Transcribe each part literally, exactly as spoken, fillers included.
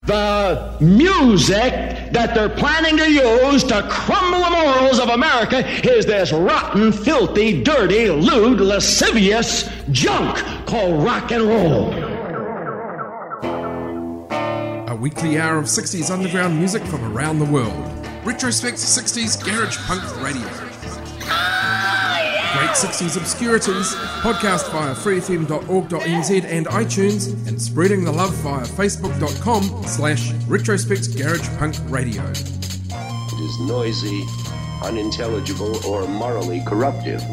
The music that they're planning to use to crumble the morals of America is this rotten, filthy, dirty, lewd, lascivious junk called rock and roll. A weekly hour of sixties underground music from around the world. Retrospect sixties Garage Punk Radio. Great sixties obscurities, podcast via free f m dot org dot n z and iTunes, and spreading the love via facebook.com slash retrospect garage punk radio. It is noisy, unintelligible, or morally corruptive.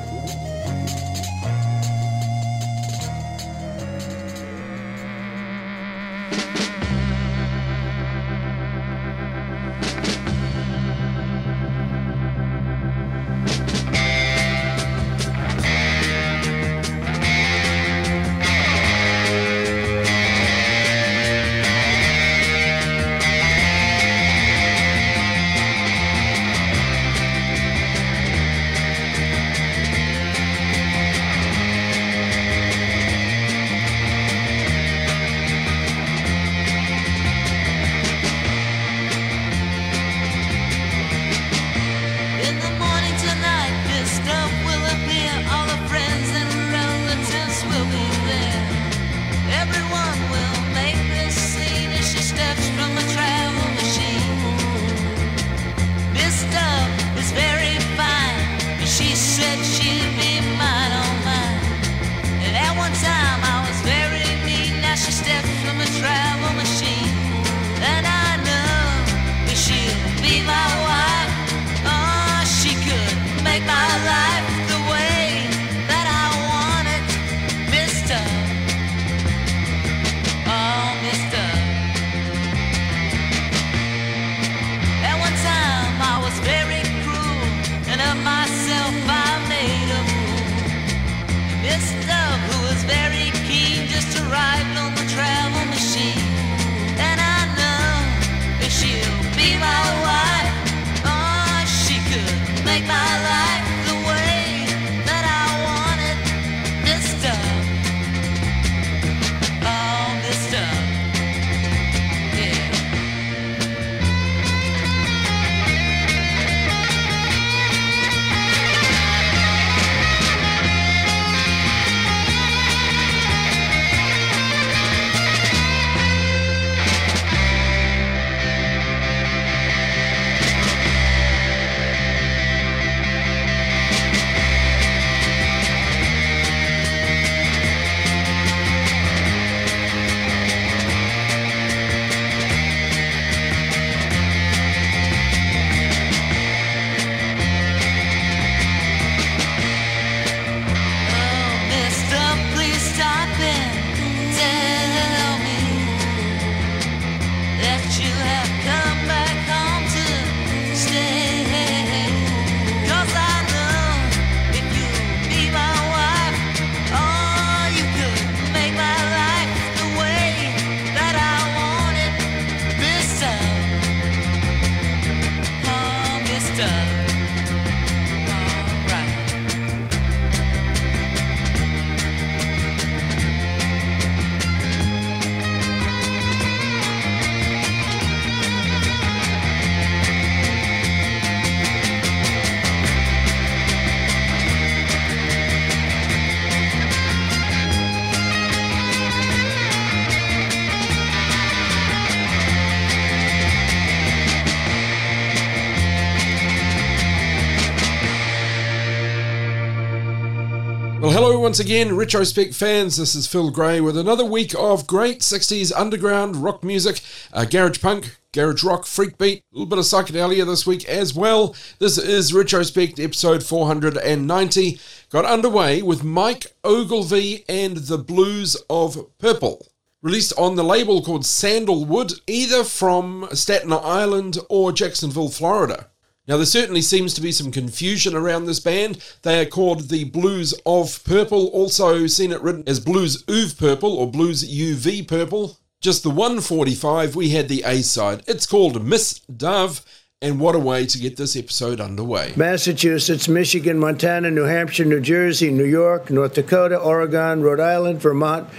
Well, hello once again, Retrospect fans. This is Phil Gray with another week of great sixties underground rock music, uh, garage punk, garage rock, freak beat, a little bit of psychedelia this week as well. This is Retrospect episode four hundred ninety. Got underway with Mike Ogilvie and the Blues of Purple. Released on the label called Sandalwood, either from Staten Island or Jacksonville, Florida. Now, there certainly seems to be some confusion around this band. They are called the Blues of Purple, also seen it written as Blues Uv Purple or Blues U V Purple. Just the one forty-five, we had the A-side. It's called Miss Dove, and what a way to get this episode underway. Massachusetts, Michigan, Montana, New Hampshire, New Jersey, New York, North Dakota, Oregon, Rhode Island, Vermont,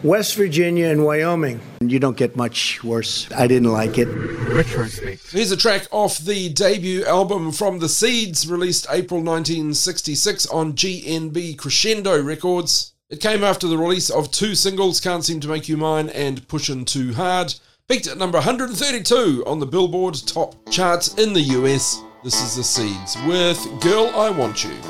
West Virginia and Wyoming. You don't get much worse. I didn't like it. Here's a track off the debut album from The Seeds, released April nineteen sixty-six on G N B Crescendo Records. It came after the release of two singles, Can't Seem to Make You Mine and Pushin' Too Hard. Peaked at number one hundred thirty-two on the Billboard top charts in the U S. This is The Seeds with Girl, I Want You.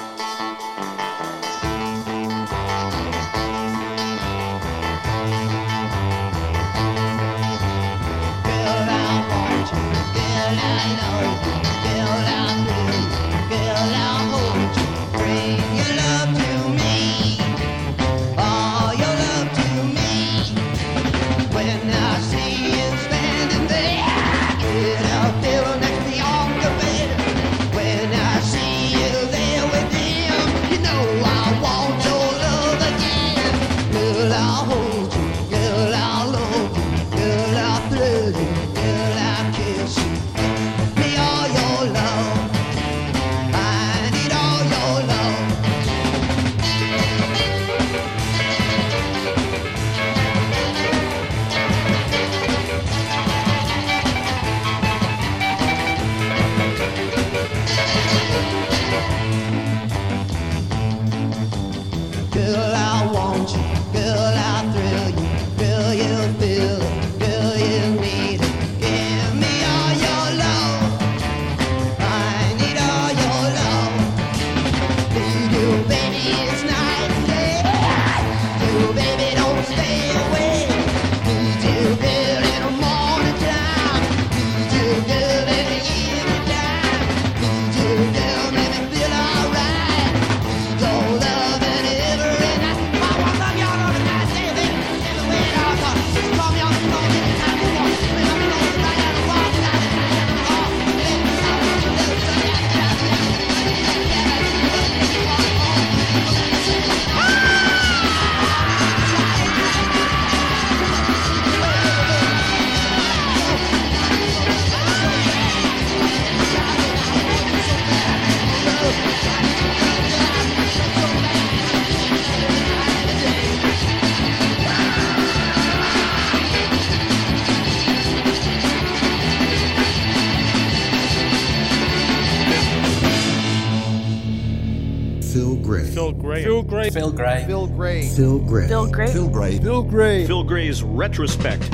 Phil Gray. Phil Gray. Phil Gray. Phil Gray. Phil Gray. Phil Gray. Phil Gray. Phil Gray. Phil Gray. Phil Gray's Retrospect.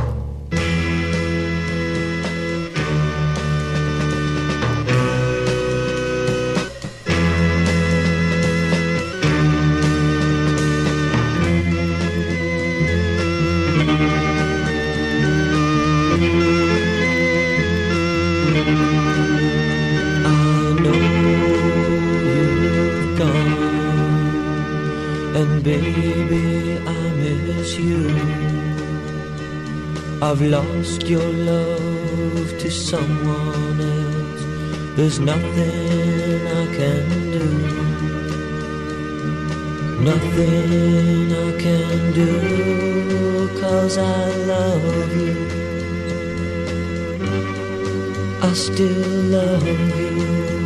I've lost your love to someone else. There's nothing I can do. Nothing I can do, 'cause I love you. I still love you.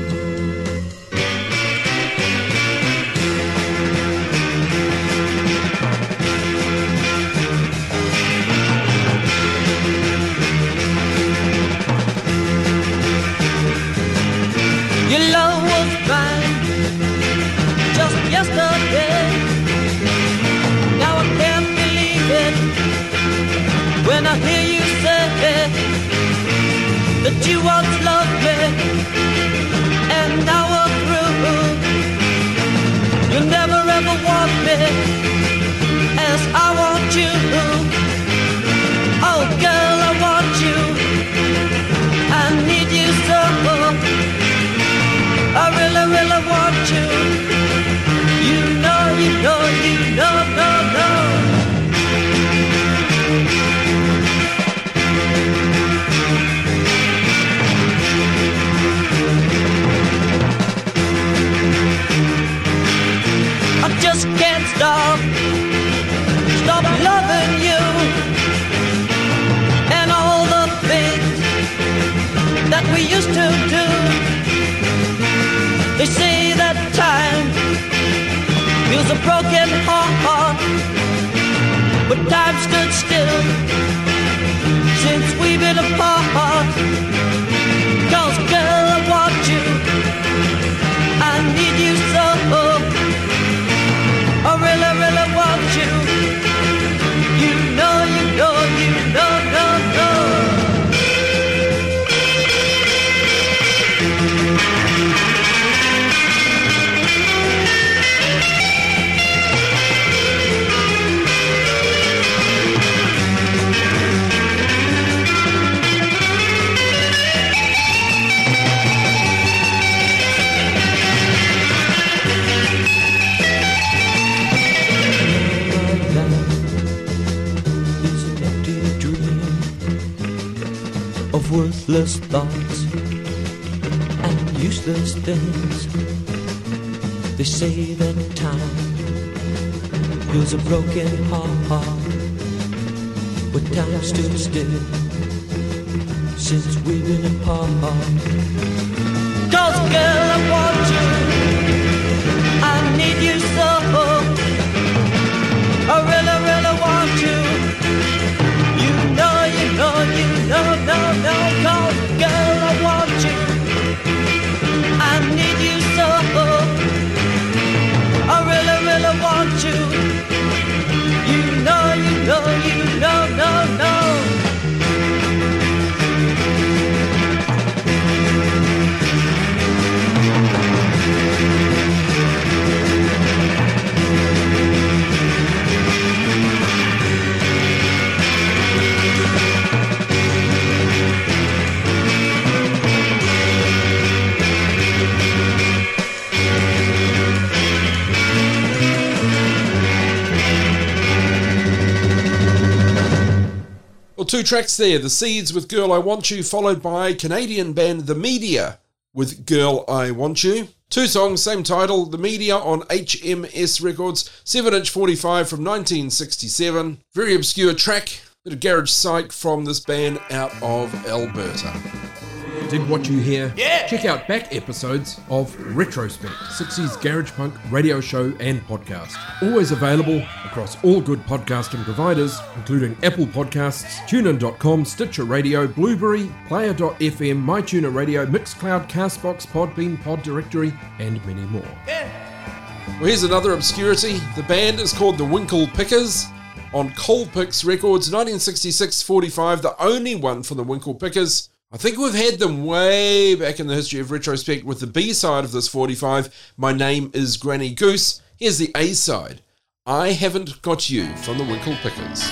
Your love was mine just yesterday. Now I can't believe it when I hear you say that you once loved me and now we're through. You never ever want me as I want you. Oh girl, I want you. I need you so. I really, really want you. You know, you know, you know, no, no. I just can't stop, stop loving you. And all the things that we used to do. They say that time heals a broken heart, but time stood still since we've been apart. 'Cause girl, I want you, I need you so. I really, really want you. You know, you know, you know, no, no. Of worthless thoughts and useless things. They say that time heals a broken heart, but time stood still since we've been apart. 'Cause girl, I want you, I need you so. I really, really want you. You know, you know, you know, no, no, 'cause girl, I want you, I need you so. I really, really want you. You know, you know, you know, no, no. Well, two tracks there. The Seeds with Girl I Want You, followed by Canadian band The Media with Girl I Want You. Two songs, same title, The Media on H M S Records, seven inch forty-five from nineteen sixty-seven. Very obscure track, bit of garage psych from this band out of Alberta. Dig what you hear? Yeah! Check out back episodes of Retrospect, sixties Garage Punk radio show and podcast. Always available across all good podcasting providers, including Apple Podcasts, TuneIn dot com, Stitcher Radio, Blueberry, Player dot f m, MyTuner Radio, Mixcloud, Castbox, Podbean, Pod Directory, and many more. Yeah. Well, here's another obscurity. The band is called the Winkle Pickers on Colpix Records, nineteen sixty-six forty-five, the only one from the Winkle Pickers. I think we've had them way back in the history of Retrospect with the B-side of this forty-five, My Name is Granny Goose. Here's the A-side, I Haven't Got You, from the Winkle Pickers.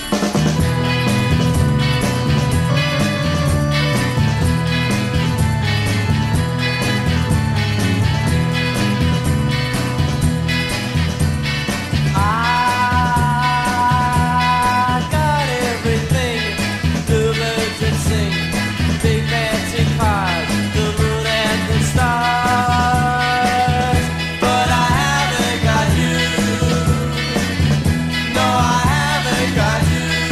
No, I haven't got you.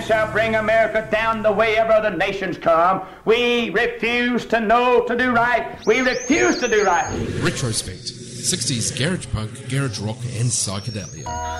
shall bring America down the way of other nations come. We refuse to know to do right. We refuse to do right. Retrospect. sixties garage punk, garage rock and psychedelia.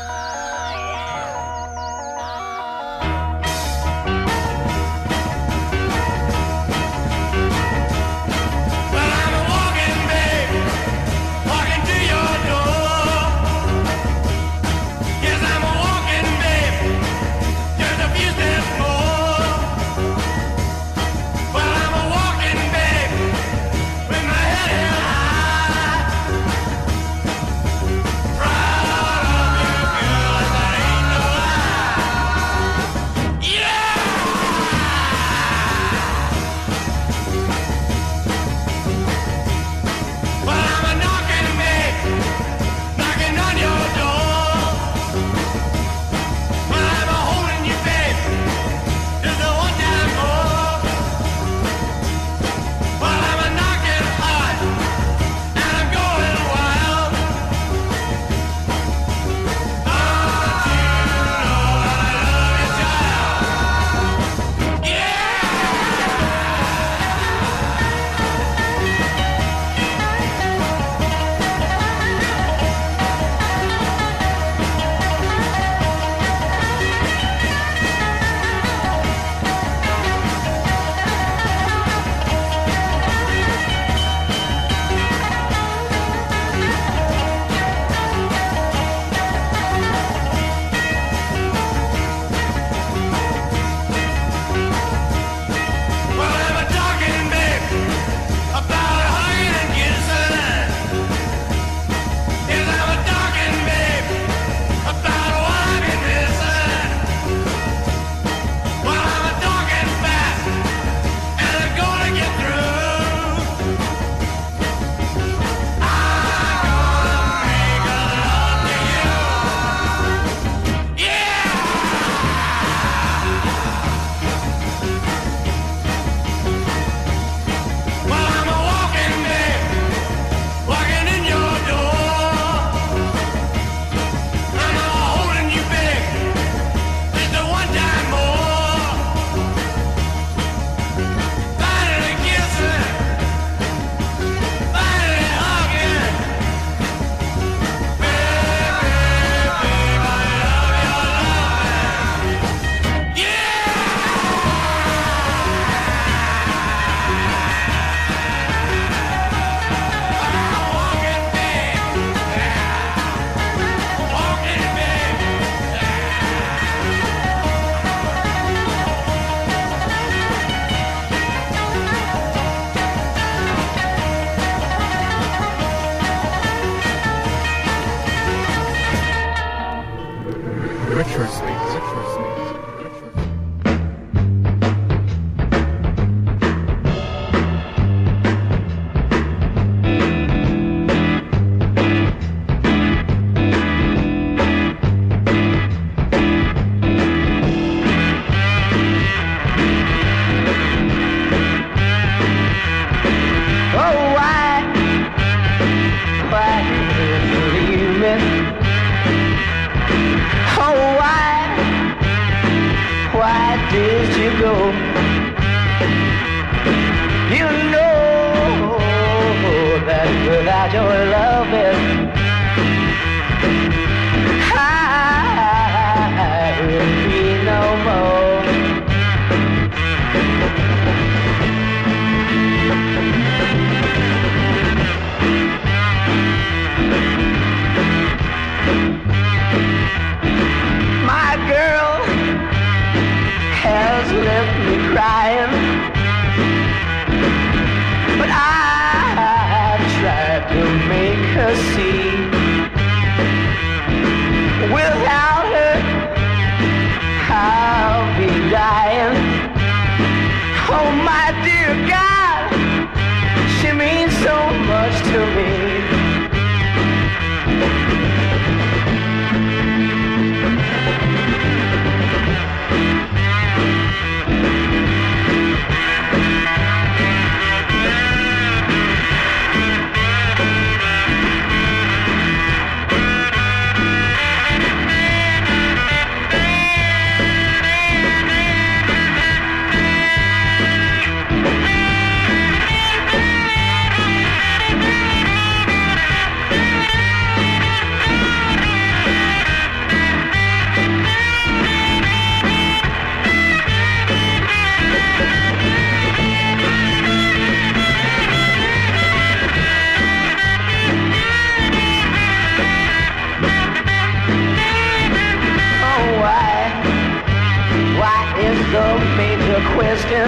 question.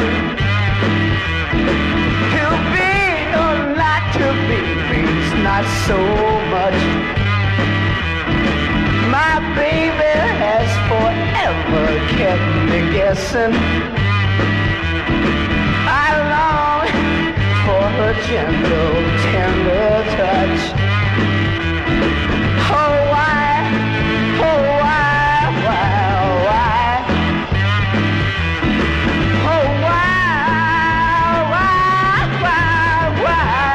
To be or not to be means not so much. My baby has forever kept me guessing. I long for her gentle, tender touch. Oh, why, oh, why, why, why? Oh, why, why, why, why?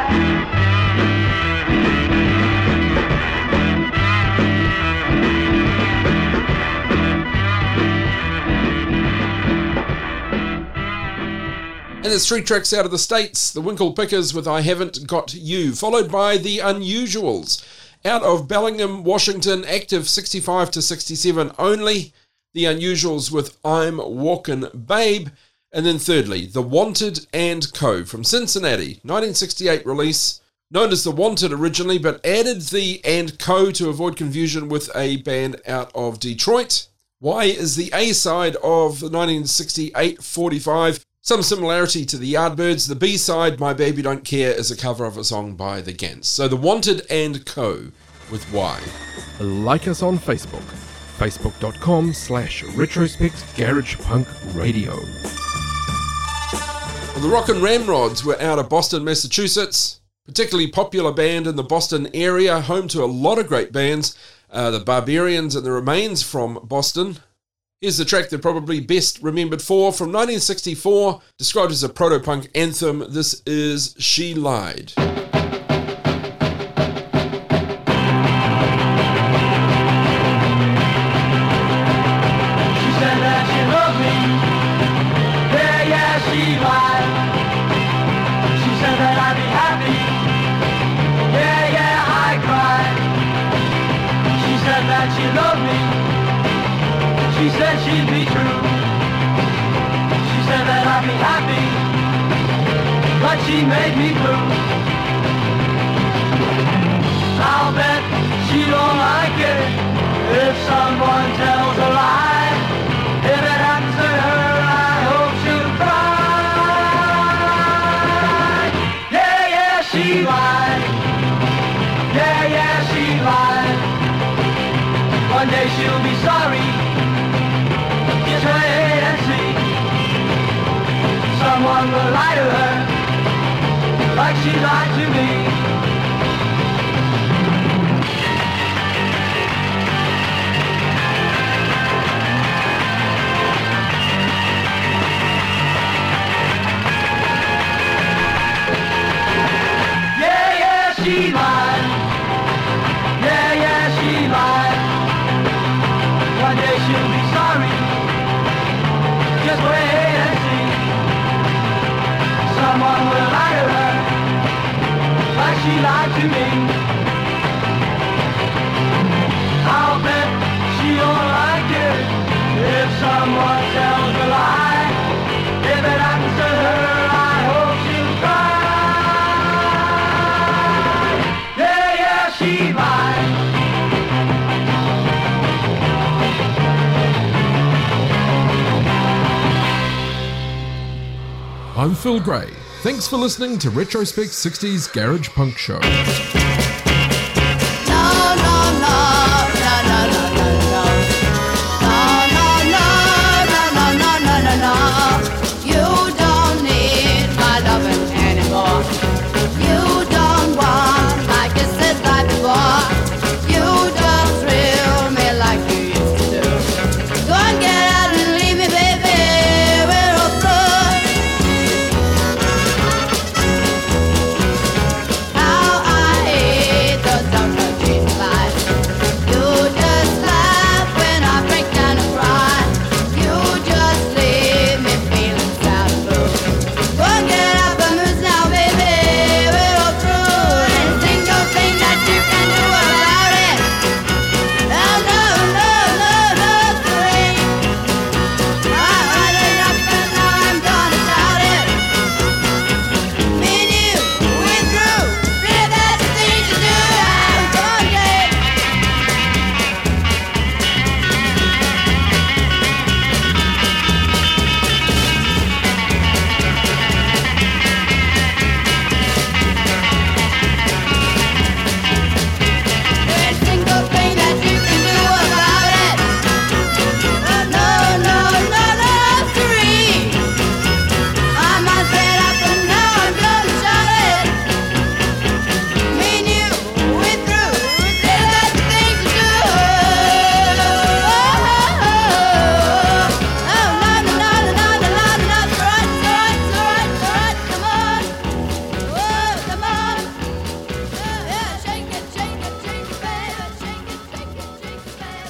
And there's three tracks out of the States. The Winkle Pickers with I Haven't Got You, followed by The Unusuals. Out of Bellingham, Washington, active sixty-five to sixty-seven only. The Unusuals with I'm Walkin' Babe. And then thirdly, The Wanted and Co. from Cincinnati, nineteen sixty-eight release. Known as The Wanted originally, but added the and Co. to avoid confusion with a band out of Detroit. Why is the A-side of the nineteen sixty-eight forty-five. Some similarity to the Yardbirds. The B-side, My Baby Don't Care, is a cover of a song by The Gants. So The Wanted and Co. with Why. Like us on Facebook, facebook.com slash retrospect garage punk radio. Well, the Rockin' Ramrods were out of Boston, Massachusetts. Particularly popular band in the Boston area, home to a lot of great bands. Uh, the Barbarians and the Remains from Boston. Here's the track they're probably best remembered for, from nineteen sixty-four, described as a proto-punk anthem. This is She Lied. She said that she loved me. Yeah, yeah, she lied. She said that I'd be happy. Yeah, yeah, I cried. She said that she loved me. She said she'd be true. She said that I'd be happy, but she made me blue. I'll bet she don't like it if someone tells a lie. If it happens to her, I hope she'll cry. Yeah, yeah, she lied. Yeah, yeah, she lied. One day she'll be sorry. Just wait and see. Someone will lie to her like she lied to me. Yeah, yeah, she lied. Yeah, yeah, she lied. One day she'll be sorry. Just wait and see. Someone will lie to her like she lied to me. I'll bet she don't like it if someone tells a lie. If it happens to her, I hope she'll cry. Yeah, yeah, she lied. I'm Phil Gray. Thanks for listening to Retrospect sixties Garage Punk Show. How I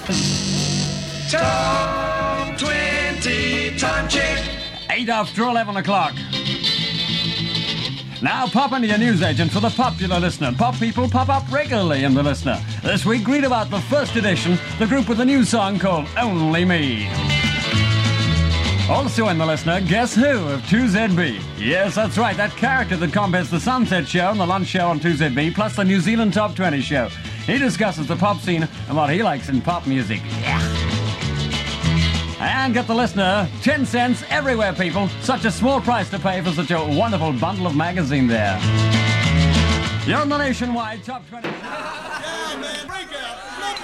Top twenty Time Check. Eight after eleven o'clock. Now pop into your newsagent for the popular listener. Pop people pop up regularly in the listener. This week, read about the first edition, the group with a new song called Only Me. Also in the listener, Guess Who of two Z B. Yes, that's right, that character that comments the Sunset Show and the Lunch Show on two Z B, plus the New Zealand Top twenty Show. He discusses the pop scene and what he likes in pop music. Yeah. And get the listener, ten cents everywhere, people. Such a small price to pay for such a wonderful bundle of magazine there. You're on the nationwide Top twenty. Yeah, man, break out.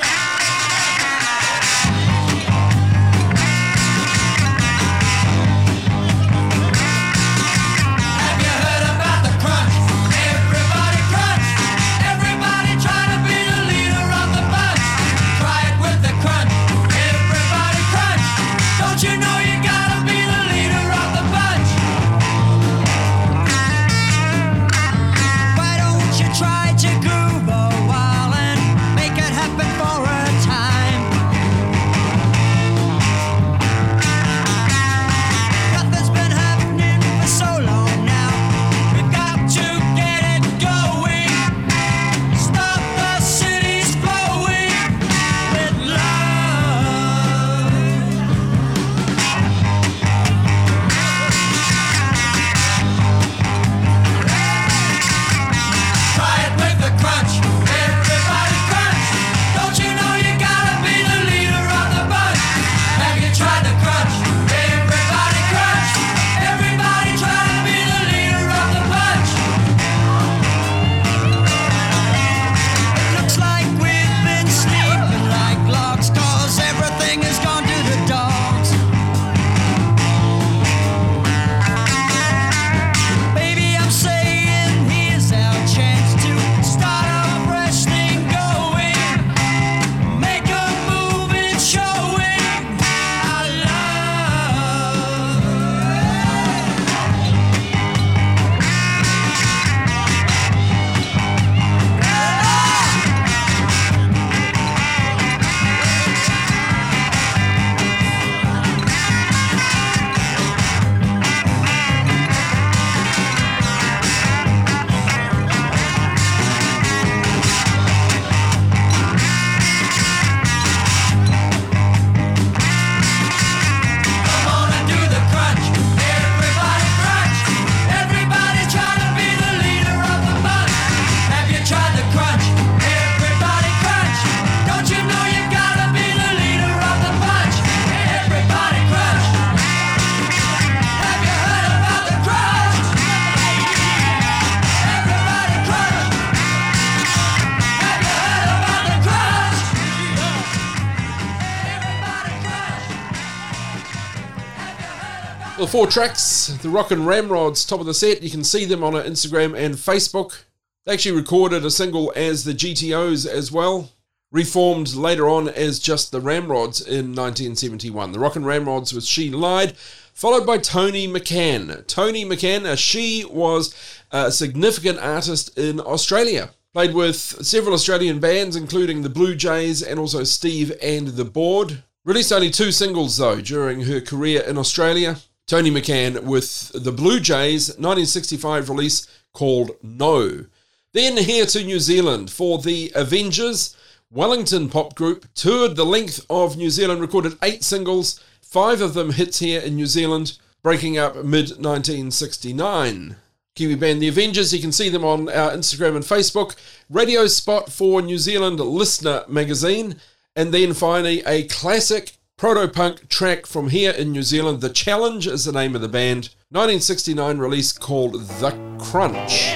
Well, four tracks, the Rockin' Ramrods, top of the set. You can see them on our Instagram and Facebook. They actually recorded a single as the G T Os as well, reformed later on as just the Ramrods in nineteen seventy-one. The Rockin' Ramrods with She Lied, followed by Tony McCann. Tony McCann, uh, she was a significant artist in Australia. Played with several Australian bands, including the Blue Jays and also Steve and the Board. Released only two singles, though, during her career in Australia. Tony McCann with the Blue Jays, nineteen sixty-five release called No. Then here to New Zealand for the Avengers. Wellington pop group toured the length of New Zealand, recorded eight singles, five of them hits here in New Zealand, breaking up mid nineteen sixty-nine. Kiwi band The Avengers, you can see them on our Instagram and Facebook. Radio spot for New Zealand Listener magazine. And then finally a classic proto-punk track from here in New Zealand. The Challenge is the name of the band. nineteen sixty-nine release called The Crunch.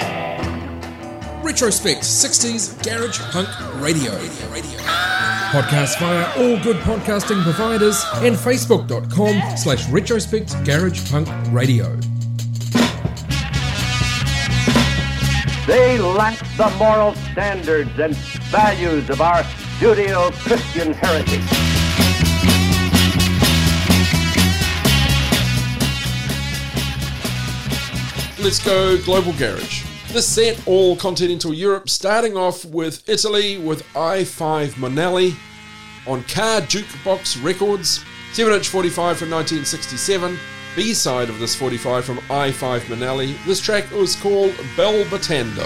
Retrospect sixties Garage Punk Radio. Podcast via all good podcasting providers and facebook.com slash retrospect garage punk radio. They lack the moral standards and values of our Judeo-Christian heritage. Let's go Global Garage. This set, all continental Europe, starting off with Italy with I five Monelli. on Car Jukebox Records. seven inch forty-five from nineteen sixty-seven. B-side of this forty-five from I five Manali. This track was called Bel Batando.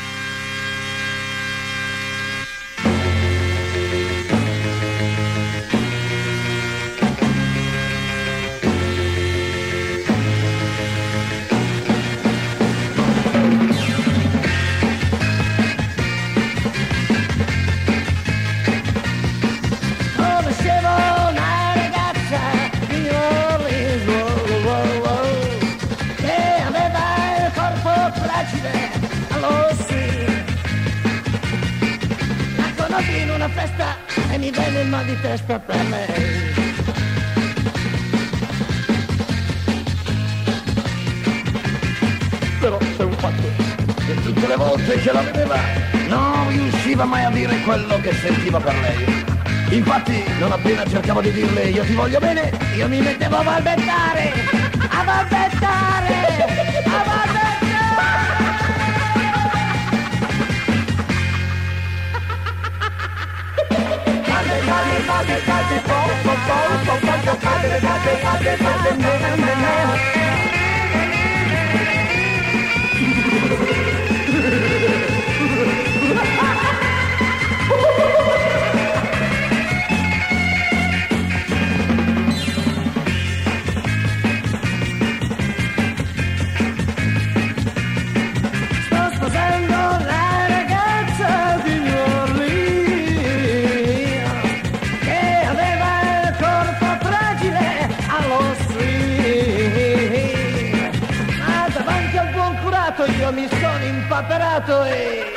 In una festa e mi venne il mal di testa per lei. Però c'è un fatto, che tutte le volte che la vedeva non riusciva mai a dire quello che sentiva per lei. Infatti non appena cercavo di dirle io ti voglio bene, io mi mettevo a balbettare, a balbettare, a balbettare. Sto sposando la ragazza di New Orleans che aveva il corpo fragile allo swing, ma davanti al buon curato io mi sono impaperato e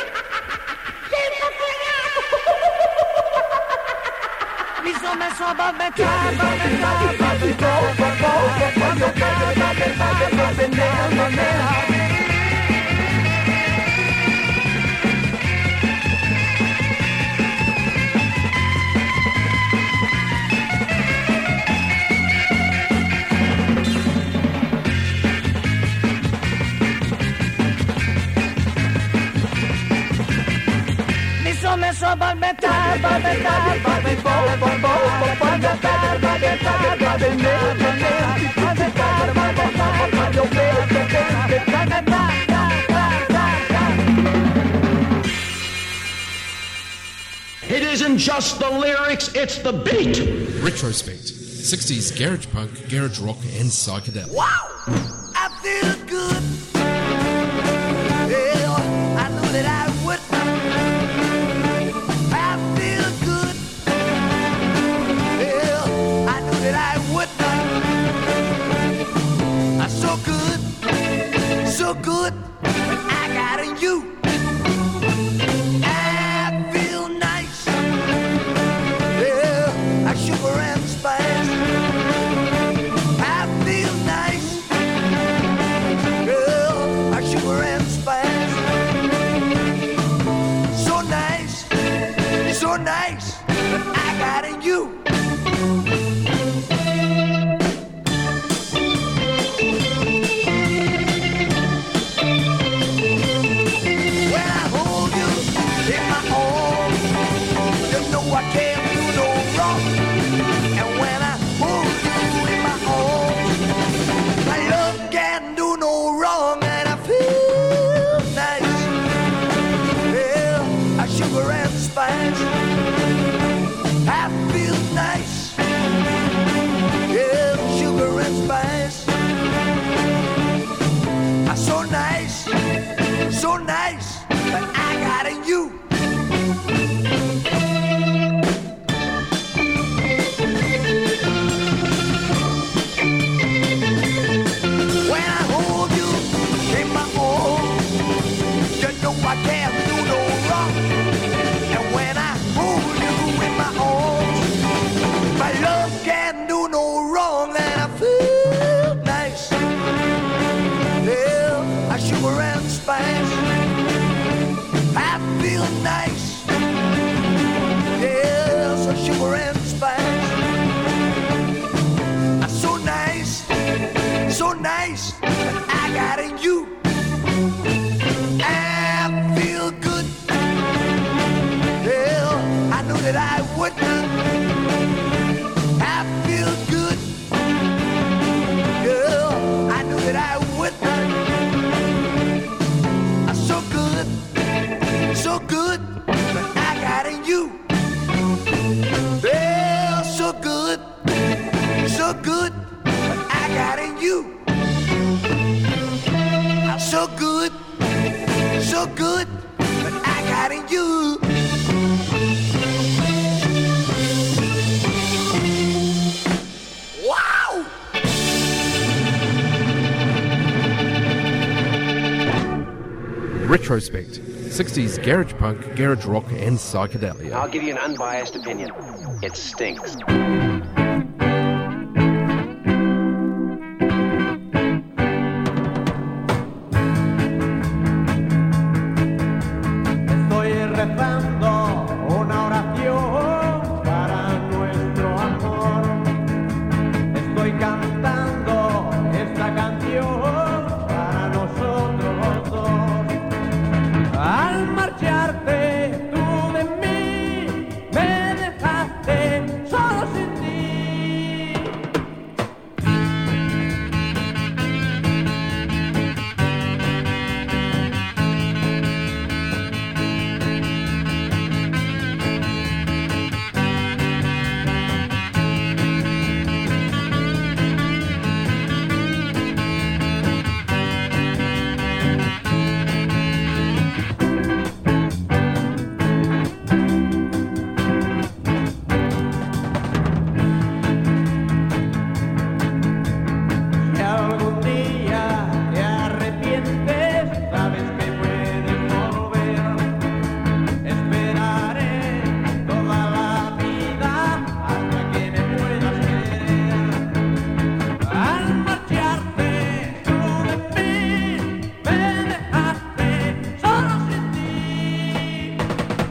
mi sono messo a balbettare, balbettare, balbettare, balbettare, balbettare, balbettare, balbettare. Mi sono messo a balbettare, balbettare, balbettare, balbettare, balbettare, balbettare, balbettare, balbettare, It isn't just the lyrics, it's the beat. Retrospect. sixties garage punk, garage rock and psychedelic. Wow! I feel good. Well, I knew that I would. I feel good. Well, I knew that I would. I'm so good, so good. I got in you. I feel nice. Yeah, I sugar and spice. I feel nice. Girl, I sugar and spice. So nice, so nice. I got in you. When I hold you in my arms, you know I can't do no wrong. And when I hold you in my arms, my love can't do no wrong. And I feel nice. Yeah, I sugar and spice. I feel nice. Yeah, sugar and spice. I'm so nice, so nice, but I got in you. When I hold you in my arms, you know I can't do no wrong. And when I hold you in my arms, my love can't do no wrong. And I feel nice. Yeah, I sugar and spice. I feel nice. Yeah, so sugar and spice. I'm so nice, so nice, but I got in you. I feel good. Yeah, I knew that I would. Retrospect, sixties garage punk, garage rock and psychedelia. I'll give you an unbiased opinion. It stinks. Estoy rezando una oración para nuestro amor. Estoy cantando esta canción para nosotros dos. Al marcharte tú de mí, me dejaste solo sin ti. Si algún día te arrepientes, sabes que puedes volver. Esperaré toda la vida hasta que me puedas querer. Al marcharte tú de mí, me dejaste solo sin ti.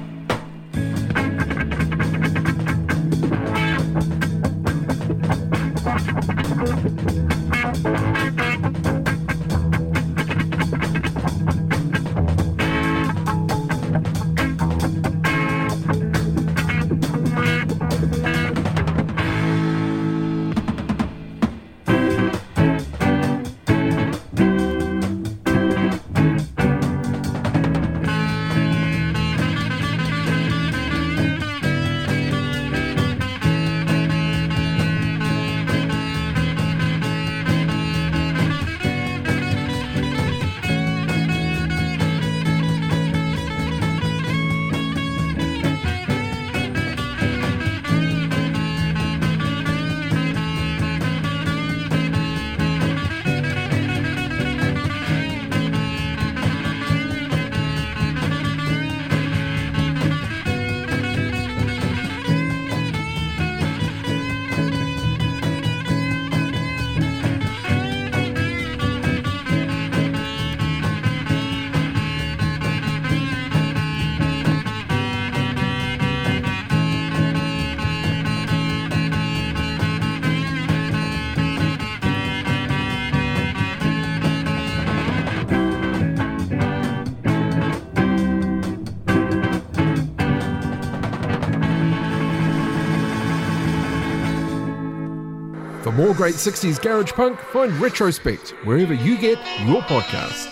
For more great sixties garage punk, find Retrospect wherever you get your podcasts.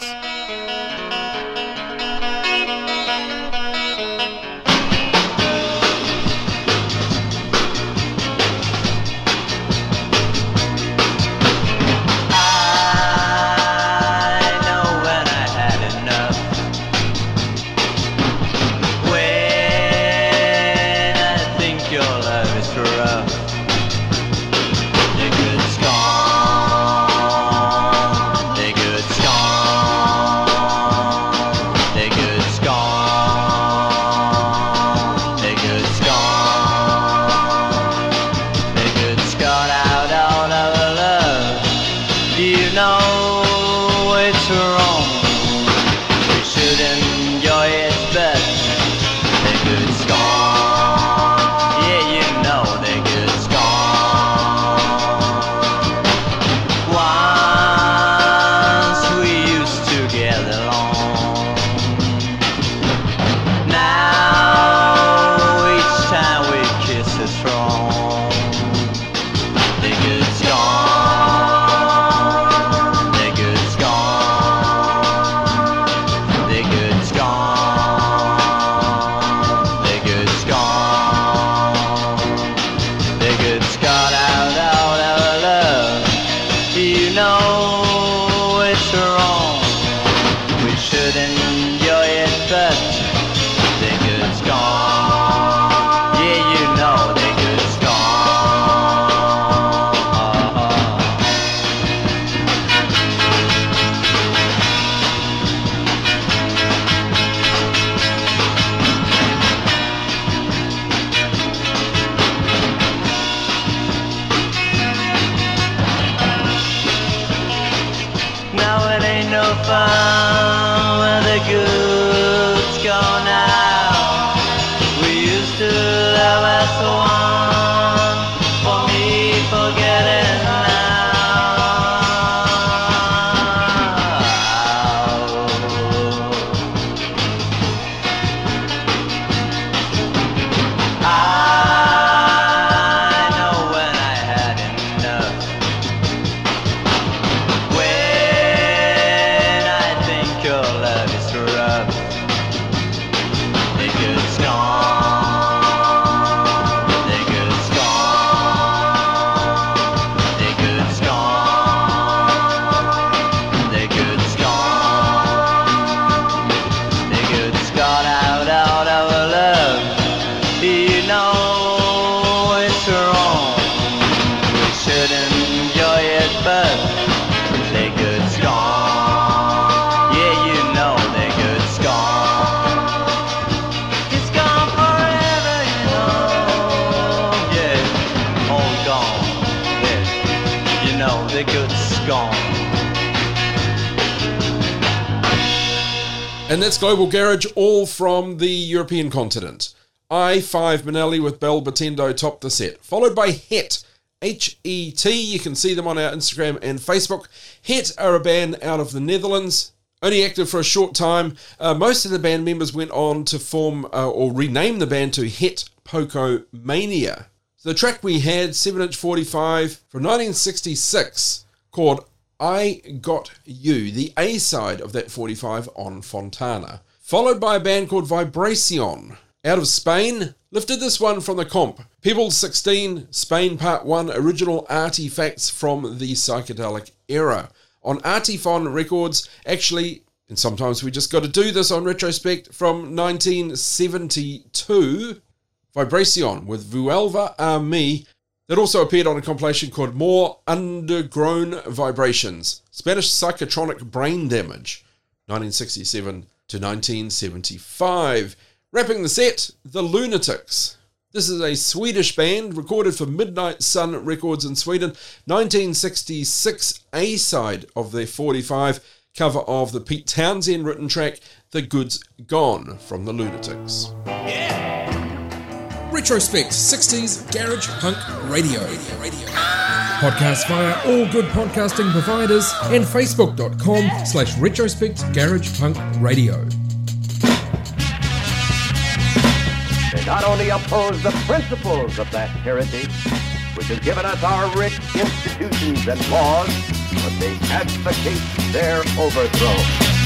I know when I had enough. When I think your love is rough. The good scorn, the good scorn, the good scorn, the good scorn, the good scorn out all of love. You know it's wrong. We should enjoy it better. The good scorn, yeah, you know the good fun where the goods go now. We used to love as one, for me forgetting now. I know when I had enough. When I think your love is rough, the good's gone, the good's gone, the good's gone, the good's gone, the good's gone out, out of our love. You know it's wrong, we should enjoy it, but the good's gone. Yeah, you know the good's gone. It's gone forever, you know. Yeah, all gone. Yeah, you know the good's gone. And that's Global Garage, all from the European continent. I five Manelli with Bell Batendo topped the set, followed by Het, H E T. You can see them on our Instagram and Facebook. Het are a band out of the Netherlands, only active for a short time. Uh, most of the band members went on to form uh, or rename the band to Het Poco Mania. So the track we had, seven inch forty-five from nineteen sixty-six, called I Got You, the A side of that forty-five on Fontana. Followed by a band called Vibracion, out of Spain. Lifted this one from the comp. People sixteen, Spain Part one, original artifacts from the psychedelic era. On Artifon Records, actually, and sometimes we just got to do this on retrospect, from nineteen seventy-two, Vibracion with Vuelva a Mi, that also appeared on a compilation called More Undergrown Vibrations, Spanish Psychotronic Brain Damage, nineteen sixty-seven to nineteen seventy-five. Wrapping the set, The Lunatics. This is a Swedish band recorded for Midnight Sun Records in Sweden. nineteen sixty-six A-side of their forty-five, cover of the Pete Townsend written track, The Good's Gone, from The Lunatics. Yeah. Retrospect sixties Garage Punk Radio. Podcast via all good podcasting providers and facebook.com slash retrospect garage punk radio. They not only oppose the principles of that heritage, which has given us our rich institutions and laws, but they advocate their overthrow.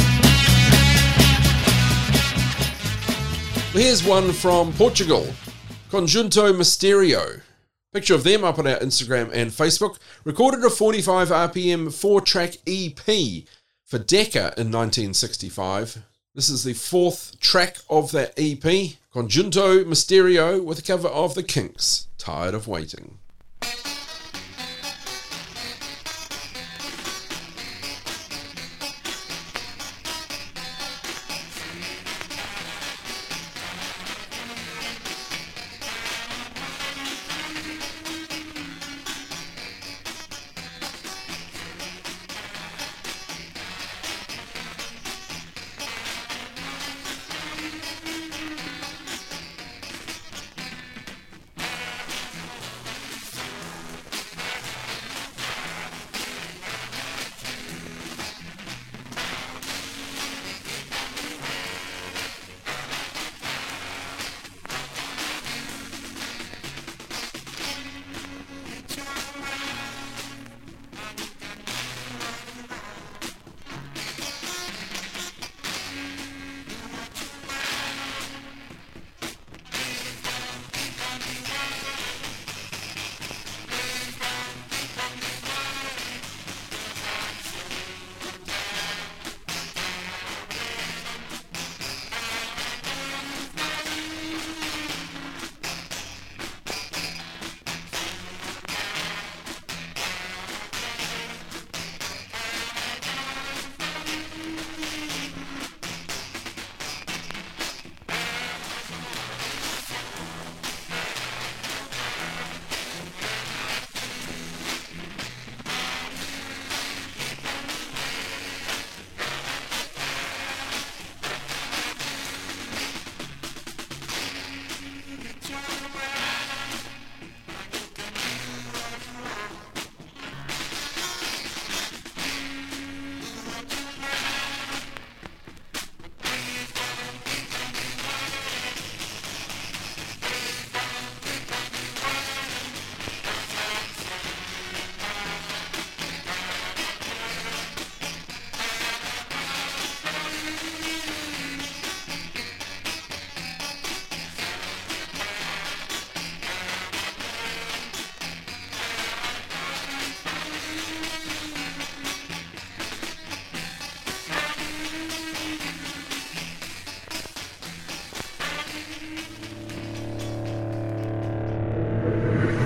Here's one from Portugal, Conjunto Misterio. Picture of them up on our Instagram and Facebook. Recorded a forty-five R P M four-track E P for Decca in nineteen sixty-five. This is the fourth track of that E P. Conjunto Misterio with a cover of The Kinks, Tired of Waiting.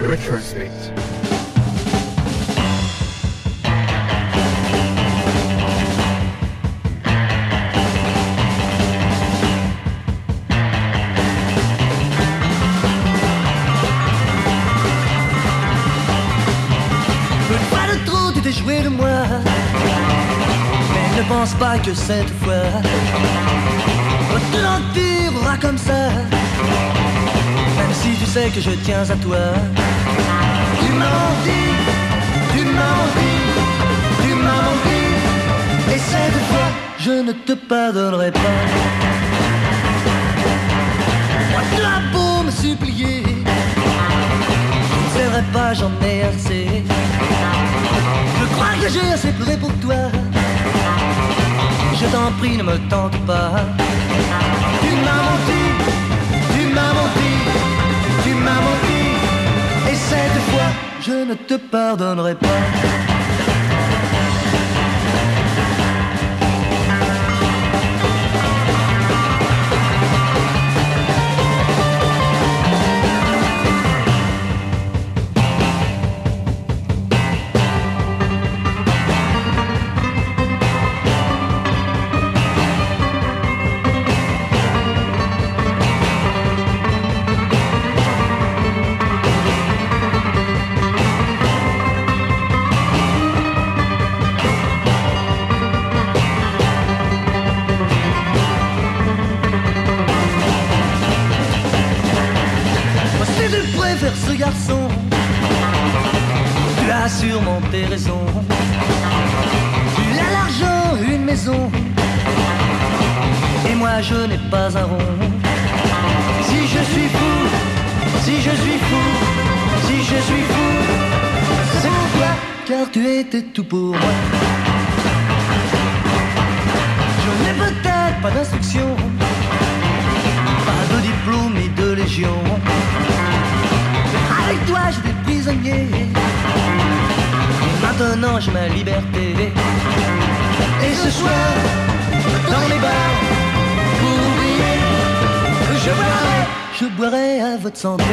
Retrospect. Pas de trop, tu t'es joué de moi. Mais ne pense pas que cette fois votre l'empire comme ça. Même si tu sais que je tiens à toi. Tu m'as menti, tu m'as menti, tu m'as menti. Et cette fois, je ne te pardonnerai pas. Moi, tu as beau me supplier, je ne serai pas, j'en ai assez. Je crois que j'ai assez pleuré pour toi. Je t'en prie, ne me tente pas. Tu m'as menti, tu m'as menti, tu m'as menti. Et cette fois, je ne te pardonnerai pas. Ce garçon, tu as sûrement tes raisons. Tu as l'argent, une maison, et moi je n'ai pas un rond. Si je suis fou, si je suis fou, si je suis fou, c'est pour toi, car tu étais tout pour moi. Je n'ai peut-être pas d'instruction, pas de diplôme et de légion. Avec toi j'étais prisonnier, et maintenant j'ai ma liberté. Et ce soir, dans les bars, pour oublier, je boirai, je boirai à votre santé.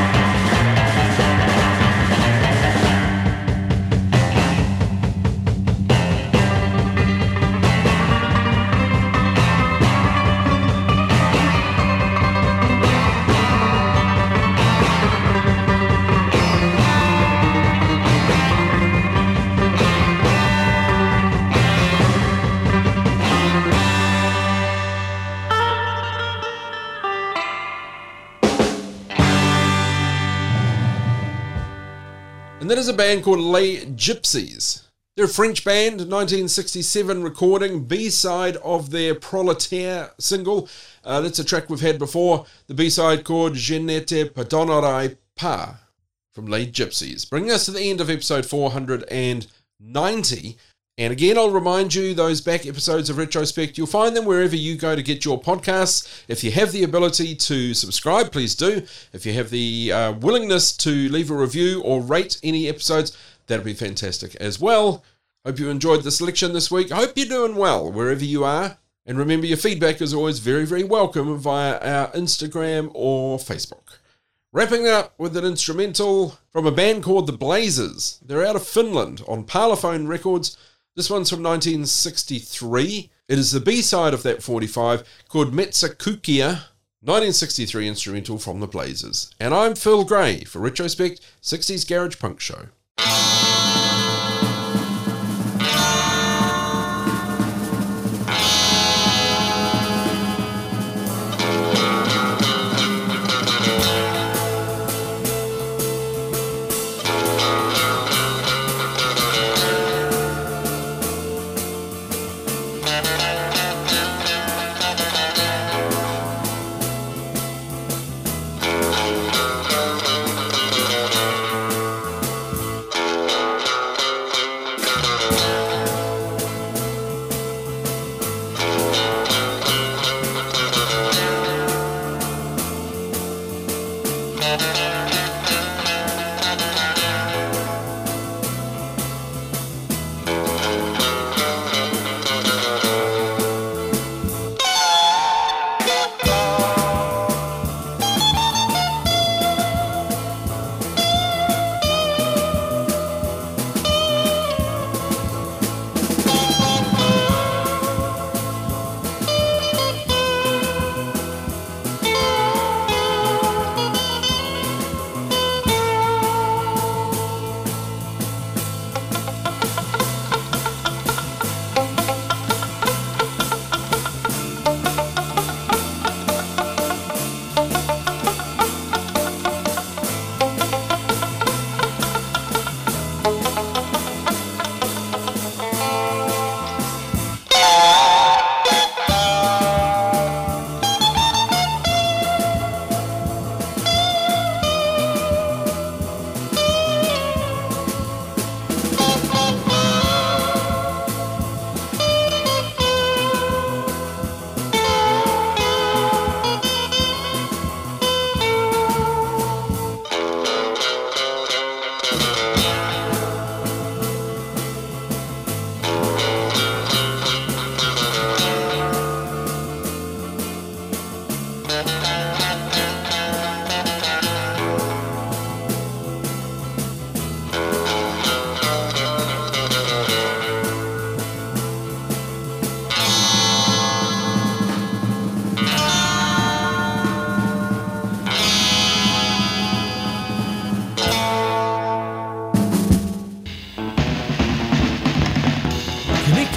And that is a band called Les Gypsies. They're a French band, nineteen sixty-seven recording, B-side of their Proletaire single. Uh, that's a track we've had before. The B-side called Je ne te pardonnerai pas from Les Gypsies. Bringing us to the end of episode four hundred ninety. And again, I'll remind you, those back episodes of Retrospect, you'll find them wherever you go to get your podcasts. If you have the ability to subscribe, please do. If you have the uh, willingness to leave a review or rate any episodes, that'd be fantastic as well. Hope you enjoyed the selection this week. I hope you're doing well wherever you are. And remember, your feedback is always very, very welcome via our Instagram or Facebook. Wrapping up with an instrumental from a band called The Blazers. They're out of Finland on Parlophone Records. This one's from nineteen sixty-three. It is the B-side of that forty-five called Metsakukia, nineteen sixty-three instrumental from The Blazers. And I'm Phil Gray for Retrospect, sixties Garage Punk Show.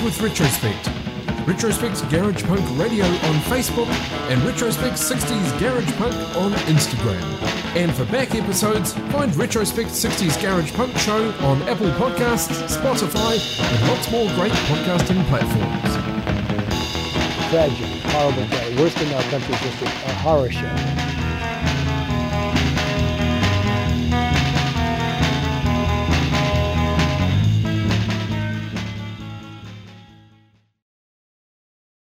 with Retrospect. Retrospect's Garage Punk Radio on Facebook and Retrospect sixties Garage Punk on Instagram. And for back episodes, find Retrospect sixties Garage Punk Show on Apple Podcasts, Spotify, and lots more great podcasting platforms. Tragic, horrible day, worst in our country's history, a horror show.